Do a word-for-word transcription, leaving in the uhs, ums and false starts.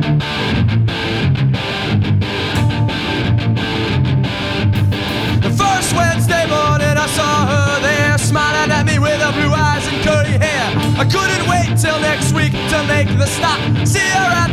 The first Wednesday morning I saw her there, smiling at me with her blue eyes and curly hair. I couldn't wait till next week to make the stop, see her at